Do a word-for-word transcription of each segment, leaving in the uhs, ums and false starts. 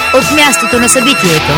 от мястото на събитието.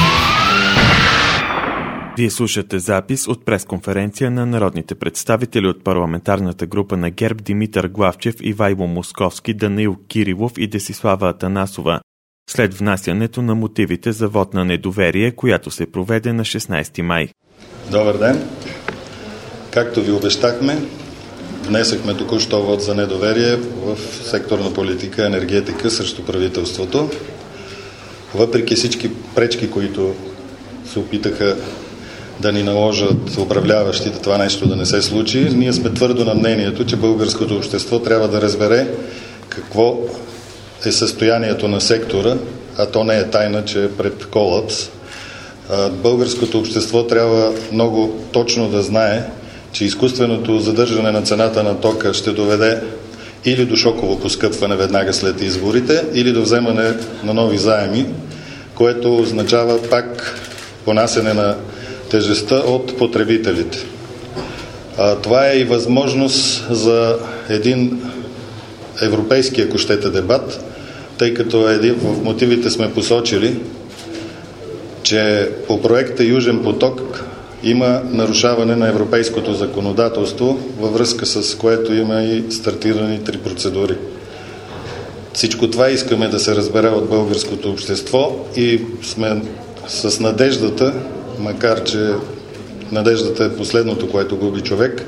Вие слушате запис от пресконференция на народните представители от парламентарната група на ГЕРБ Димитър Главчев, Ивайло Московски, Данаил Кирилов и Десислава Атанасова след внасянето на мотивите за вод на недоверие, която се проведе на шестнайсети май. Добър ден! Както ви обещахме, внесахме току-що вод за недоверие в секторна политика, енергетика срещу правителството. Въпреки всички пречки, които се опитаха да ни наложат управляващите това нещо да не се случи, ние сме твърдо на мнението, че българското общество трябва да разбере какво е състоянието на сектора, а то не е тайна, че е пред колапс. Българското общество трябва много точно да знае, че изкуственото задържане на цената на тока ще доведе или до шоково поскъпване веднага след изборите, или до вземане на нови заеми, което означава пак понасене на тежестта от потребителите. А, това е и възможност за един европейски, ако щете, дебат, тъй като един, в мотивите сме посочили, че по проекта Южен поток има нарушаване на европейското законодателство, във връзка с което има и стартирани три процедури. Всичко това искаме да се разбере от българското общество и сме с надеждата, макар че надеждата е последното, което губи човек,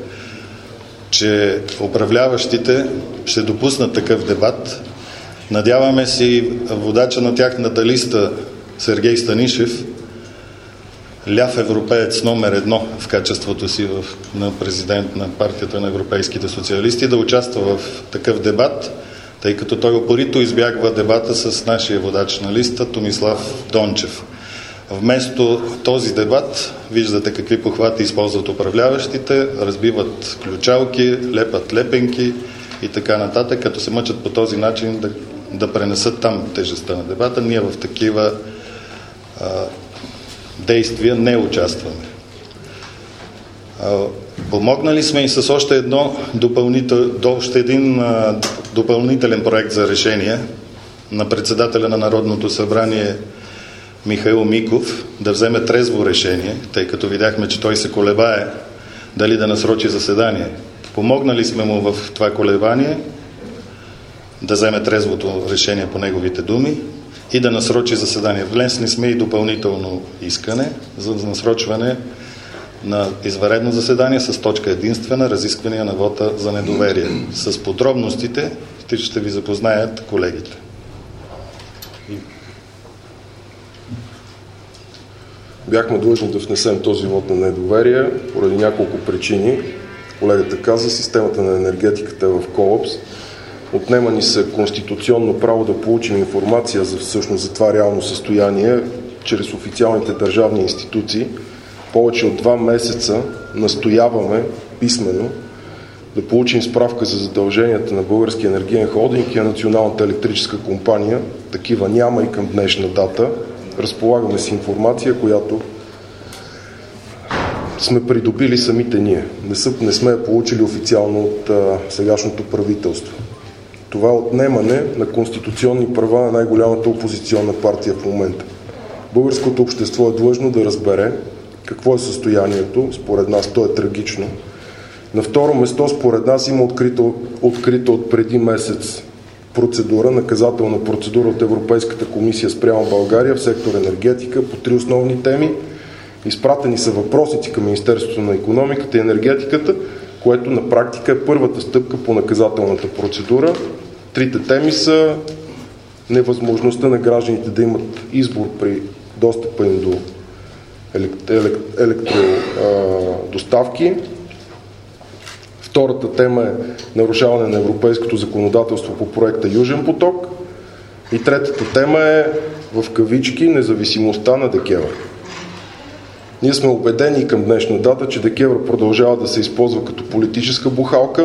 че управляващите ще допуснат такъв дебат. Надяваме се водача на тяхната листа Сергей Станишев, ляв европеец номер едно в качеството си в, на президент на партията на европейските социалисти, да участва в такъв дебат, тъй като той упорито избягва дебата с нашия водач на листа Томислав Дончев. Вместо този дебат, виждате какви похвати използват управляващите, разбиват ключалки, лепат лепенки и така нататък, като се мъчат по този начин да, да пренесат там тежестта на дебата. Ние в такива а, действия не участваме. А, помогнали сме и с още, едно допълнител, още един а, допълнителен проект за решение на председателя на Народното събрание Михаил Миков да вземе трезво решение, тъй като видяхме, че той се колебае дали да насрочи заседание. Помогнали сме му в това колебание да вземе трезвото решение по неговите думи и да насрочи заседание. Внесли сме и допълнително искане за насрочване на извънредно заседание с точка единствена разисквания на вота за недоверие. С подробностите ще ви запознаят колегите. Бяхме длъжни да внесем този вод на недоверие поради няколко причини. Колегата каза, системата на енергетиката е в колапс. Отнема ни се конституционно право да получим информация за всъщност за това реално състояние чрез официалните държавни институции. Повече от два месеца настояваме писмено да получим справка за задълженията на Българския енергиен холдинг и на Националната електрическа компания. Такива няма и към днешна дата. Разполагаме с информация, която сме придобили самите ние. Не, са, не сме я получили официално от а, сегашното правителство. Това е отнемане на конституционни права на най-голямата опозиционна партия в момента. Българското общество е длъжно да разбере какво е състоянието. Според нас то е трагично. На второ место, според нас има открито, открито от преди месец процедура, наказателна процедура от Европейската комисия спрямо България в сектор енергетика по три основни теми. Изпратени са въпросници към Министерството на икономиката и енергетиката, което на практика е първата стъпка по наказателната процедура. Трите теми са невъзможността на гражданите да имат избор при достъпа им до електродоставки. Втората тема е нарушаване на европейското законодателство по проекта Южен поток. И третата тема е, в кавички, независимостта на ДКЕВР. Ние сме убедени към днешна дата, че ДКЕВР продължава да се използва като политическа бухалка.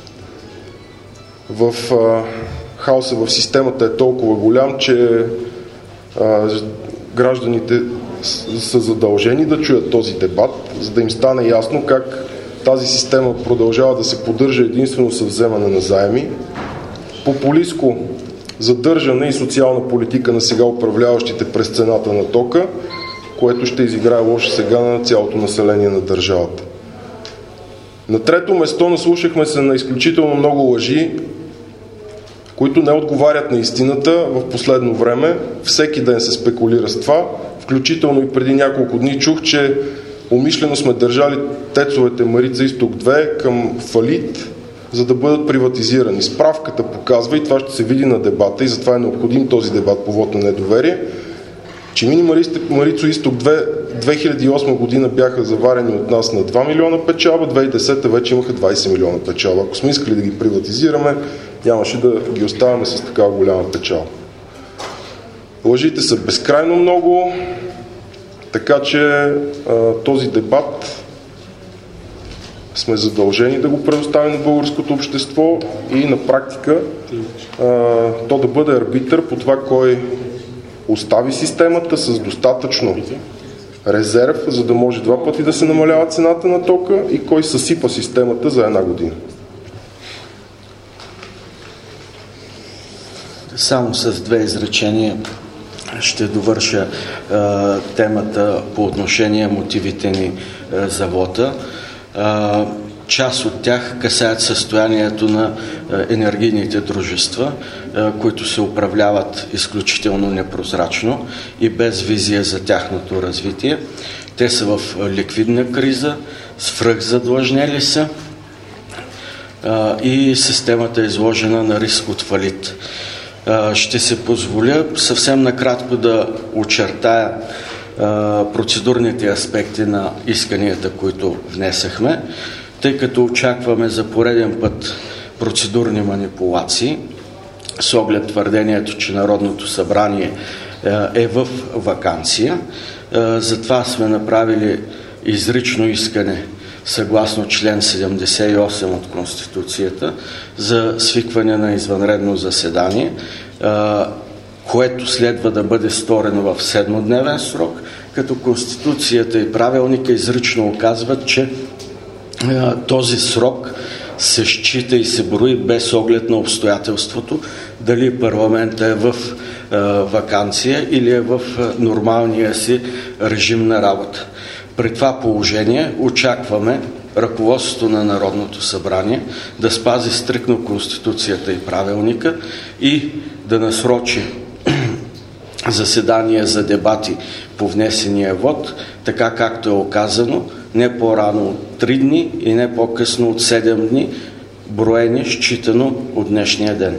В а, хаоса в системата е толкова голям, че а, гражданите са задължени да чуят този дебат, за да им стане ясно как тази система продължава да се поддържа единствено със вземане на заеми. Популистко задържане и социална политика на сега управляващите през цената на тока, което ще изиграе лошо сега на цялото население на държавата. На трето место наслушахме се на изключително много лъжи, които не отговарят на истината в последно време. Всеки ден се спекулира с това. Включително и преди няколко дни чух, че умишлено сме държали тецовете Марица Изток две към фалит, за да бъдат приватизирани. Справката показва, и това ще се види на дебата, и затова е необходим този дебат по вот на недоверие, че мини Марица Изток две две хиляди и осма година бяха заварени от нас на два милиона печалба, две хиляди и десета вече имаха двайсет милиона печалба. Ако сме искали да ги приватизираме, нямаше да ги оставяме с такава голяма печалба. Лъжите са безкрайно много, така че а, този дебат сме задължени да го предоставим на българското общество и на практика а, то да бъде арбитър по това кой остави системата с достатъчно резерв, за да може два пъти да се намалява цената на тока, и кой съсипа системата за една година. Само с две изречения ще довърша а, темата по отношение мотивите ни а, за вота. А, част от тях касаят състоянието на а, енергийните дружества, а, които се управляват изключително непрозрачно и без визия за тяхното развитие. Те са в ликвидна криза, свръхзадлъжнели са а, и системата е изложена на риск от фалит. Ще се позволя съвсем накратко да очертая процедурните аспекти на исканията, които внесахме, тъй като очакваме за пореден път процедурни манипулации с оглед твърдението, че Народното събрание е в ваканция. Затова сме направили изрично искане съгласно член седемдесет и осем от Конституцията за свикване на извънредно заседание, което следва да бъде сторено в седмодневен срок, като Конституцията и правилника изрично указват, че този срок се счита и се брои без оглед на обстоятелството дали парламентът е в ваканция или е в нормалния си режим на работа. При това положение очакваме ръководството на Народното събрание да спази стриктно Конституцията и правилника и да насрочи заседание за дебати по внесения вод, така както е оказано, не по-рано от три дни и не по-късно от седем дни, броени считано от днешния ден.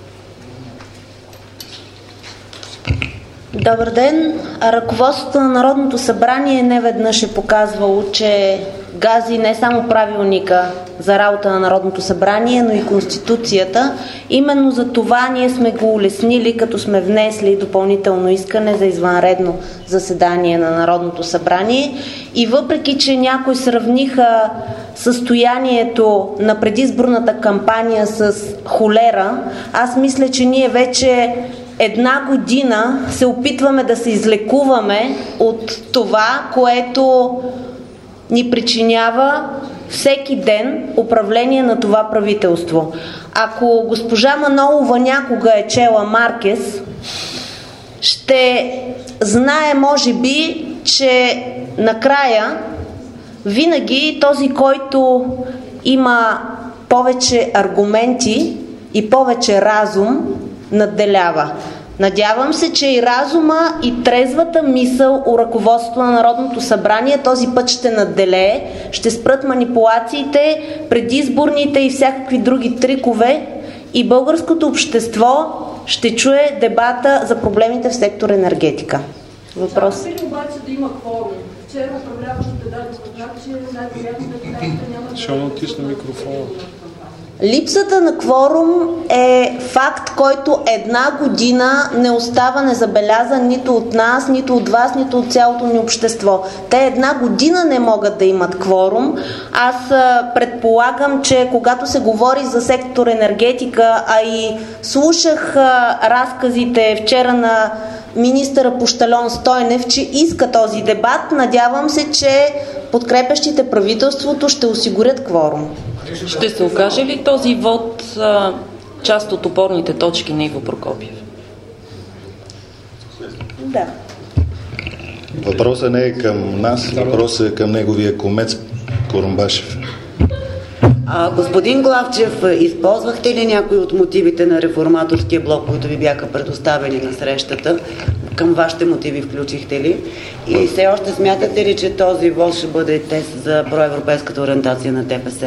Добър ден! Ръководството на Народното събрание неведнъж е показвало, че гази не само правилника за работа на Народното събрание, но и Конституцията. Именно за това ние сме го улеснили, като сме внесли допълнително искане за извънредно заседание на Народното събрание. И въпреки, че някои сравниха състоянието на предизборната кампания с холера, аз мисля, че ние вече една година се опитваме да се излекуваме от това, което ни причинява всеки ден управление на това правителство. Ако госпожа Манолова някога е чела Маркес, ще знае, може би, че накрая винаги този, който има повече аргументи и повече разум, надделява. Надявам се, че и разума, и трезвата мисъл у ръководството на Народното събрание този път ще надделее, ще спрат манипулациите, предизборните и всякакви други трикове и българското общество ще чуе дебата за проблемите в сектор енергетика. Въпрос? Трябва ли обаче да има кворум? Вчера управляващите даде знак, че най-вероятно депутатите няма да... Ще натисне микрофона. Липсата на кворум е факт, който една година не остава незабелязан нито от нас, нито от вас, нито от цялото ни общество. Те една година не могат да имат кворум. Аз предполагам, че когато се говори за сектор енергетика, а и слушах разказите вчера на министъра Пущальон Стойнев, че иска този дебат, надявам се, че подкрепящите правителството ще осигурят кворум. Ще се окаже ли този вод а, част от опорните точки на Иво Прокопиев. Да. Въпросът не е към нас, въпросът е към неговия кумец Курумбашев. А, господин Главчев, използвахте ли някои от мотивите на реформаторския блок, които ви бяха предоставени на срещата? Към вашите мотиви включихте ли? И все още смятате ли, че този ВОЗ ще бъде тест за проевропейската ориентация на ДПС?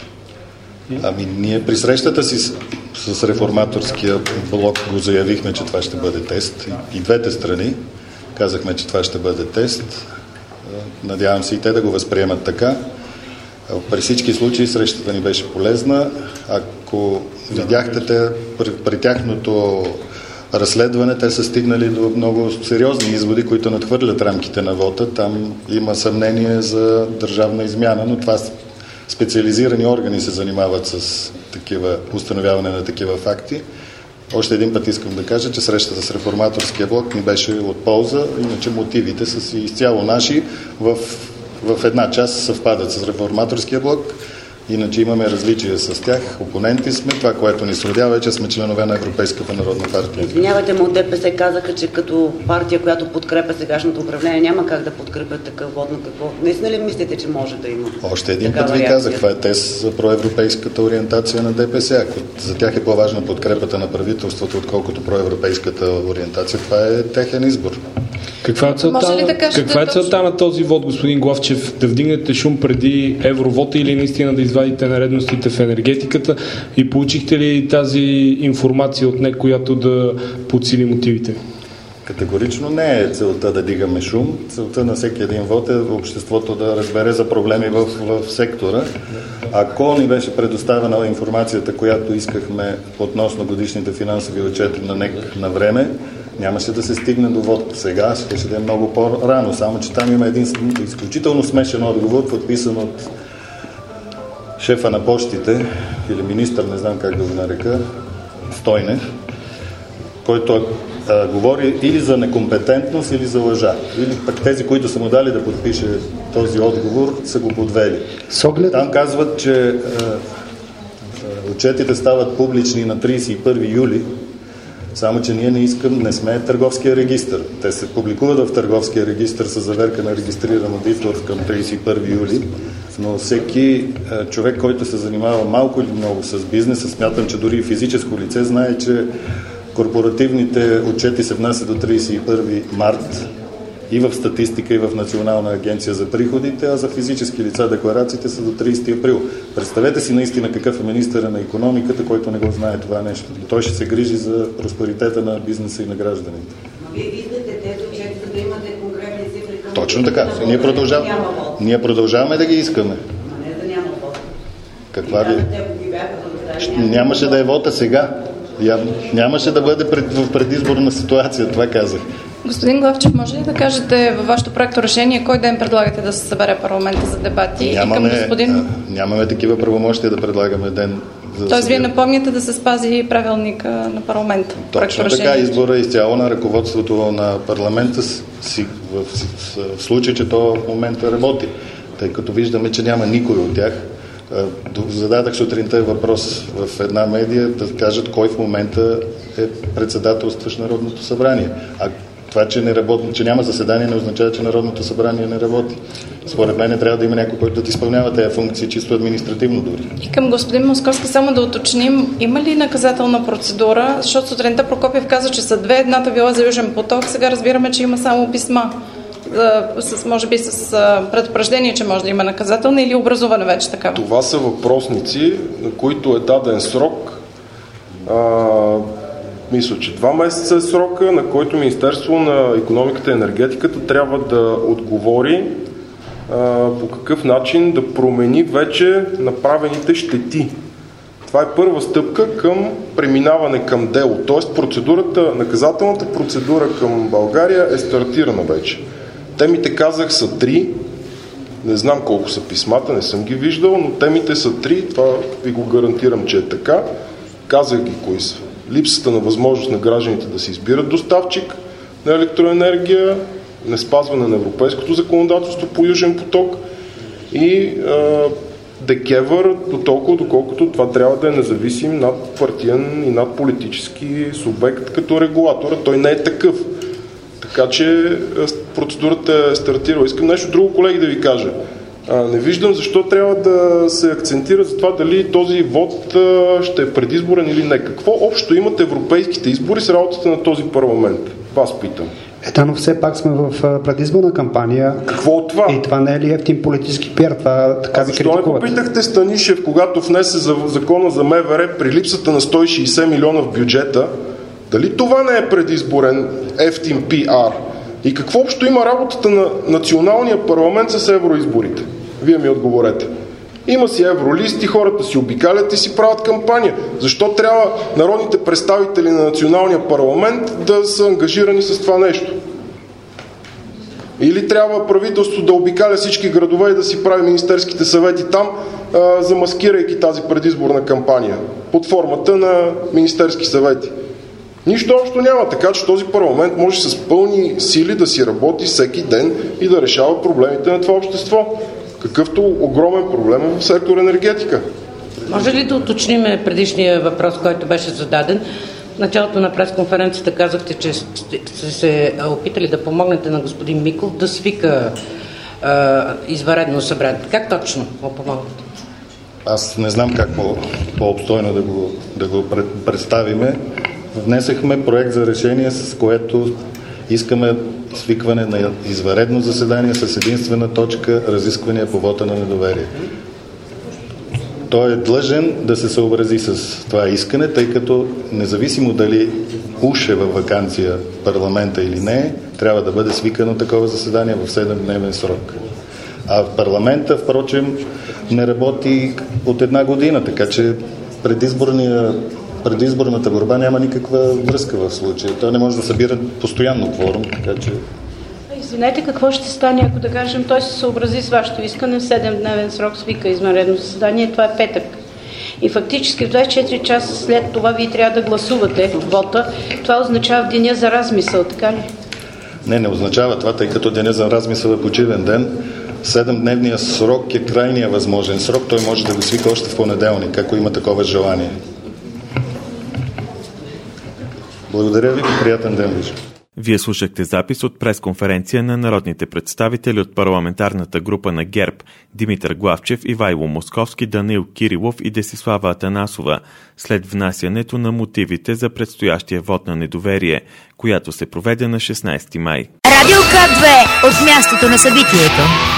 Ами ние при срещата си с, с реформаторския блок го заявихме, че това ще бъде тест. И, и двете страни казахме, че това ще бъде тест. Надявам се и те да го възприемат така. При всички случаи срещата ни беше полезна. Ако видяхте те при, при тяхното разследване, те са стигнали до много сериозни изводи, които надхвърлят рамките на вота. Там има съмнение за държавна измяна, но това специализирани органи се занимават с такива, установяване на такива факти. Още един път искам да кажа, че срещата с реформаторския блок ни беше от полза, иначе мотивите са си изцяло наши. В, в една част съвпадат с реформаторския блок, иначе имаме различия с тях. Опоненти сме. Това, което ни средява е, че сме членове на Европейската народна партия. Извинявайте, му от ДПС казаха, че като партия, която подкрепя сегашното управление, няма как да подкрепят такъв вод, на какво. Наистина ли мислите, че може да има? Още един път ви казах, това е тест за проевропейската ориентация на ДПС. Ако за тях е по-важна подкрепата на правителството, отколкото проевропейската ориентация, това е техен избор. Каква е целта, да каква е целта на този вод, господин Главчев? Да вдигнете шум преди евровота или наистина да извадите нередностите в енергетиката? И получихте ли тази информация от него, която да подсили мотивите? Категорично не е целта да дигаме шум. Целта на всеки един вод е обществото да разбере за проблеми в, в сектора. Ако ни беше предоставена информацията, която искахме относно годишните финансови отчети на НЕК на време, нямаше да се стигне до вод сега, ще да е много по-рано. Само че там има един изключително смешен отговор, подписан от шефа на почтите, или министър, не знам как да го нарека, Стойнев, който а, говори или за некомпетентност, или за лъжа. Или пък тези, които са му дали да подпише този отговор, са го подвели. Соглед... Там казват, че а, а, отчетите стават публични на тридесет и първи юли, само че ние не искам, не сме търговския регистър. Те се публикуват в търговския регистър с заверка на регистриран аудитор към тридесет и първи юли, но всеки а, човек, който се занимава малко или много с бизнеса, смятам, че дори и физическо лице знае, че корпоративните отчети се внасят до тридесет и първи март и в статистика, и в Национална агенция за приходите, а за физически лица декларациите са до тридесети април. Представете си наистина какъв е министъра на икономиката, който не го знае това нещо. Той ще се грижи за просперитета на бизнеса и на гражданите. Но вие виждате тези отчети, за да имате конкретни цифри към... Точно така. Ние, продължав... Ние продължаваме да ги искаме. Но не да няма вод. Каква ви? Нямаше да е вота сега. Нямаше да бъде пред, в предизборна ситуация, това казах. Господин Главчев, може ли да кажете във вашето проекто решение кой ден предлагате да се събере парламента за дебати? Нямаме, и към господин... а, нямаме такива правомощия да предлагаме ден. За Тоест, вие напомняте да се спази правилника на парламента. Точно така, избора е изцяло на ръководството на парламента си, в, в, в случай, че то в момента работи. Тъй като виждаме, че няма никой от тях. Зададах сутринта въпрос в една медия да кажат кой в момента е председателстващ Народното събрание. А това, че, не работи, че няма заседание, не означава, че Народното събрание не работи. Според мен трябва да има някой, който да изпълнява тези функции, чисто административно дори. И към господин Московски само да уточним, има ли наказателна процедура, защото сутринта Прокопиев каза, че са две, едната била за Южен поток, сега разбираме, че има само писма. С, може би с предупреждение, че може да има наказателна или образуване вече такава? Това са въпросници, на които е даден срок. А, мисля, че два месеца е срока, на който Министерство на икономиката и енергетиката трябва да отговори а, по какъв начин да промени вече направените щети. Това е първа стъпка към преминаване към дело. Тоест процедурата, наказателната процедура към България е стартирана вече. Темите, казах, са три. Не знам колко са писмата, не съм ги виждал, но темите са три. Това ви го гарантирам, че е така. Казах ги кои са. Липсата на възможност на гражданите да си избират доставчик на електроенергия, неспазване на европейското законодателство по Южен поток и а, ДКЕВР до толкова, доколкото това трябва да е независим надпартиен и надполитически субект като регулатор. Той не е такъв. Така че процедурата е стартирала. Искам нещо друго, колеги, да ви кажа. А, не виждам защо трябва да се акцентира за това дали този вод а, ще е предизборен или не. Какво общо имат европейските избори с работата на този парламент? Вас питам. Ета, но все пак сме в предизборна кампания. Какво от това? И това не е ли ефтин политически пиар? Това така а ви защо критикуват? не попитахте Станишев, когато внесе за закона за МВР при липсата на сто и шейсет милиона в бюджета, дали това не е предизборен ефтин пиар? И какво общо има работата на националния парламент с евроизборите? Вие ми отговорете. Има си евролисти, хората си обикалят и си правят кампания. Защо трябва народните представители на националния парламент да са ангажирани с това нещо? Или трябва правителството да обикаля всички градове и да си прави министерските съвети там, а, замаскирайки тази предизборна кампания под формата на министерски съвети? Нищо общо няма, така че този парламент може с пълни сили да си работи всеки ден и да решава проблемите на това общество. Какъвто огромен проблем е в сектор енергетика. Може ли да уточним предишния въпрос, който беше зададен? В началото на пресконференцията казахте, че сте се опитали да помогнете на господин Миков да свика е, извънредно събрание. Как точно го помогнете? Аз не знам как по, по-обстойно да го, да го представиме. Внесахме проект за решение, с което искаме свикване на извънредно заседание с единствена точка разисквания по вота на недоверие. Той е длъжен да се съобрази с това искане, тъй като независимо дали уж е във ваканция парламента или не, трябва да бъде свикано такова заседание в седемдневен срок. А в парламента, впрочем, не работи от една година, така че предизборния предизборната борба няма никаква връзка в случая. Той не може да събира постоянно кворум, така че... Извинете, какво ще стане, ако да кажем, той се съобрази с вашето искане в седемдневен срок, свика извънредно заседание, това е петък. И фактически в двайсет и четири часа след това вие трябва да гласувате вота. Това означава деня за размисъл, така ли? Не, не означава това, тъй като деня за размисъл е почивен ден. Седемдневният срок е крайния възможен срок. Той може да го свика още в понеделник, ако има такова желание. Благодаря ви, приятен ден ви. Вие слушахте запис от пресконференция на народните представители от парламентарната група на ГЕРБ Димитър Главчев, Ивайло Московски, Данаил Кирилов и Десислава Атанасова след внасянето на мотивите за предстоящия вод на недоверие, която се проведе на шестнайсети май. Радио К две от мястото на събитието.